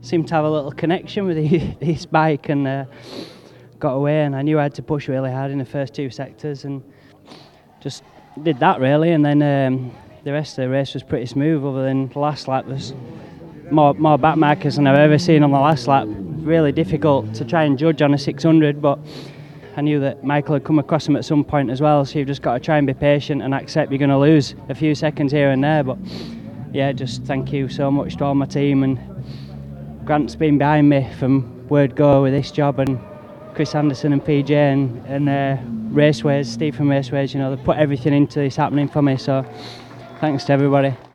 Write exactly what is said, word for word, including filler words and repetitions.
seemed to have a little connection with his bike and uh, got away, and I knew I had to push really hard in the first two sectors and just did that really, and then um, the rest of the race was pretty smooth other than the last lap was more, more back markers than I've ever seen on the last lap. Really difficult to try and judge on a six hundred, but I knew that Michael had come across him at some point as well, so you've just got to try and be patient and accept you're going to lose a few seconds here and there. But yeah, just thank you so much to all my team, and Grant's been behind me from word go with this job, and Chris Anderson and P J and, and uh, Raceways, Steve from Raceways, you know, they put everything into this happening for me, so thanks to everybody.